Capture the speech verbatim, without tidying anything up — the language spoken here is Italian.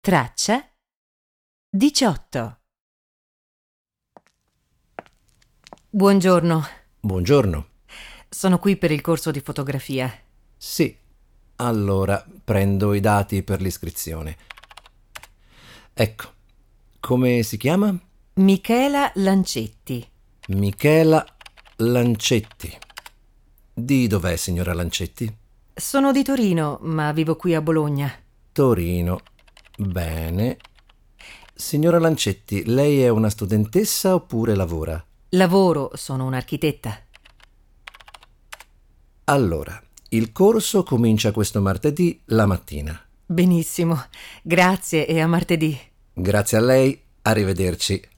Traccia diciotto. Buongiorno. Buongiorno. Sono qui per il corso di fotografia. Sì, allora prendo i dati per l'iscrizione. Ecco, come si chiama? Michela Lancetti. Michela Lancetti. Di dov'è, signora Lancetti? Sono di Torino, ma vivo qui a Bologna. Torino. Bene. Signora Lancetti, lei è una studentessa oppure lavora? Lavoro, sono un'architetta. Allora, il corso comincia questo martedì la mattina. Benissimo, grazie e a martedì. Grazie a lei, arrivederci.